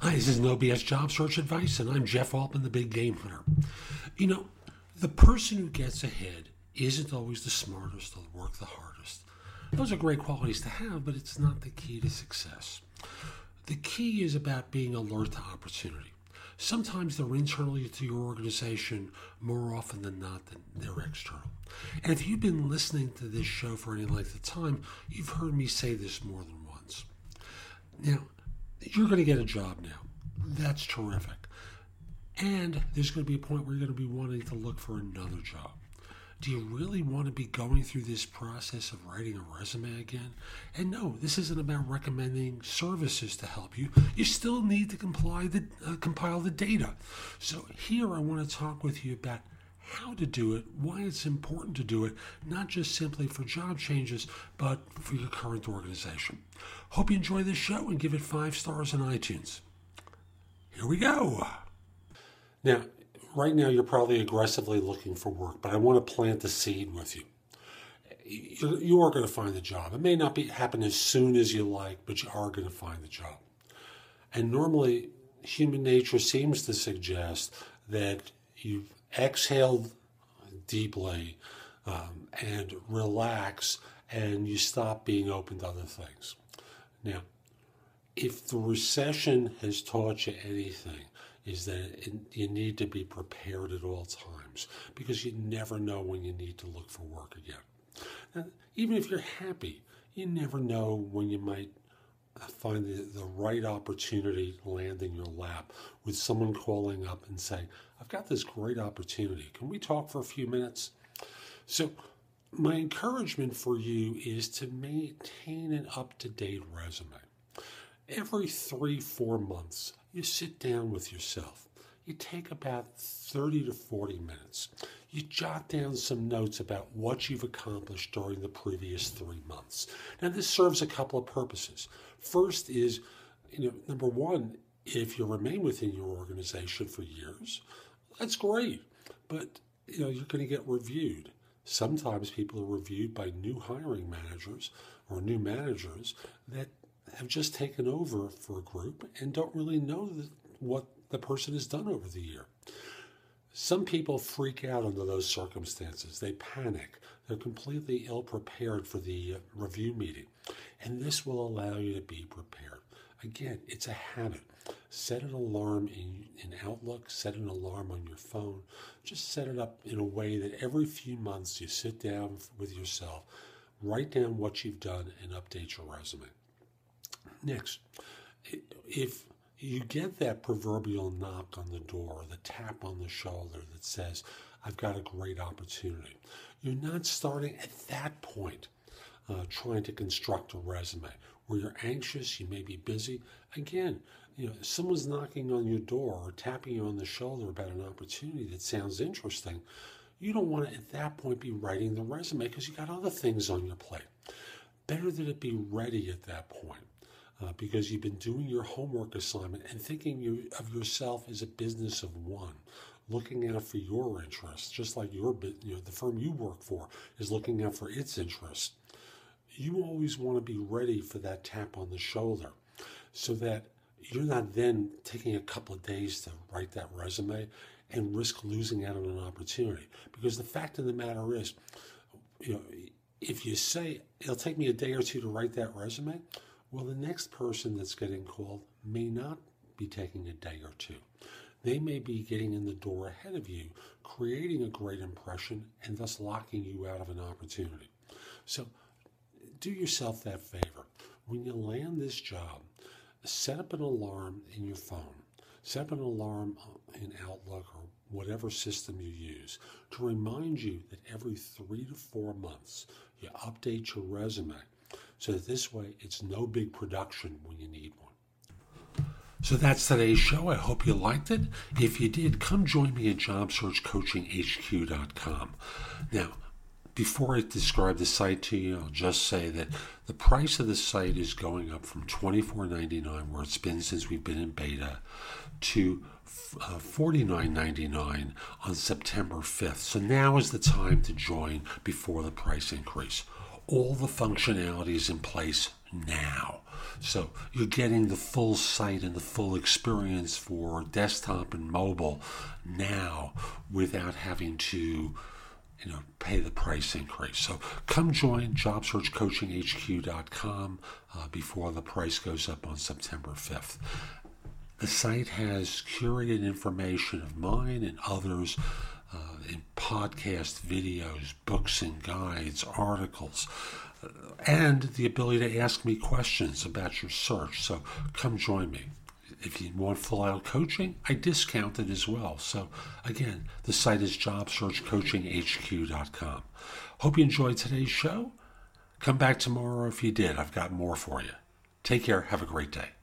Hi, this is No BS Job Search Advice, and I'm Jeff Altman, the Big Game Hunter. You know, the person who gets ahead isn't always the smartest or work the hardest. Those are great qualities to have, but it's not the key to success. The key is about being alert to opportunity. Sometimes they're internal to your organization more often than not than they're external. And if you've been listening to this show for any length of time, you've heard me say this more than once. Now, you're going to get a job now. That's terrific. And there's going to be a point where you're going to be wanting to look for another job. Do you really want to be going through this process of writing a resume again? And no, this isn't about recommending services to help you. You still need to compile the data. So here I want to talk with you about how to do it, why it's important to do it, not just simply for job changes, but for your current organization. Hope you enjoy this show and give it 5 stars on iTunes. Here we go. Now, right now you're probably aggressively looking for work, but I want to plant the seed with you. You are going to find the job. It may not happen as soon as you like, but you are going to find the job. And normally, human nature seems to suggest that you've exhaled deeply and relax, and you stop being open to other things. Now, if the recession has taught you anything, is that you need to be prepared at all times, because you never know when you need to look for work again. Now, even if you're happy, you never know when you might find the right opportunity land in your lap with someone calling up and saying, I've got this great opportunity. Can we talk for a few minutes? So my encouragement for you is to maintain an up-to-date resume. Every 3-4 months, you sit down with yourself. You take about 30 to 40 minutes. You jot down some notes about what you've accomplished during the previous 3 months. Now, this serves a couple of purposes. First is, number one, if you remain within your organization for years, that's great. But, you're going to get reviewed. Sometimes people are reviewed by new hiring managers or new managers that have just taken over for a group and don't really know what the person has done over the year. Some people freak out under those circumstances. They panic. They're completely ill-prepared for the review meeting. And this will allow you to be prepared. Again, it's a habit. Set an alarm in Outlook. Set an alarm on your phone. Just set it up in a way that every few months you sit down with yourself, write down what you've done, and update your resume. Next, if you get that proverbial knock on the door, the tap on the shoulder that says, I've got a great opportunity, you're not starting at that point trying to construct a resume where you're anxious, you may be busy. Again, if someone's knocking on your door or tapping you on the shoulder about an opportunity that sounds interesting, you don't want to at that point be writing the resume because you got other things on your plate. Better that it be ready at that point. Because you've been doing your homework assignment and thinking of yourself as a business of one, looking out for your interests, just like the firm you work for is looking out for its interests. You always want to be ready for that tap on the shoulder so that you're not then taking a couple of days to write that resume and risk losing out on an opportunity. Because the fact of the matter is, if you say, it'll take me a day or two to write that resume, well, the next person that's getting called may not be taking a day or two. They may be getting in the door ahead of you, creating a great impression, and thus locking you out of an opportunity. So do yourself that favor. When you land this job, set up an alarm in your phone. Set up an alarm in Outlook or whatever system you use to remind you that every 3 to 4 months you update your resume. So that this way, it's no big production when you need one. So that's today's show. I hope you liked it. If you did, come join me at JobSearchCoachingHQ.com. Now, before I describe the site to you, I'll just say that the price of the site is going up from $24.99, where it's been since we've been in beta, to $49.99 on September 5th. So now is the time to join before the price increase. All the functionality is in place, now. So you're getting the full site and the full experience for desktop and mobile now without having to pay the price increase. So come join JobSearchCoachingHQ.com before the price goes up on September 5th. The site has curated information of mine and others in podcast videos, books and guides, articles, and the ability to ask me questions about your search. So come join me. If you want full-out coaching, I discount it as well. So again, the site is JobSearchCoachingHQ.com. Hope you enjoyed today's show. Come back tomorrow if you did. I've got more for you. Take care. Have a great day.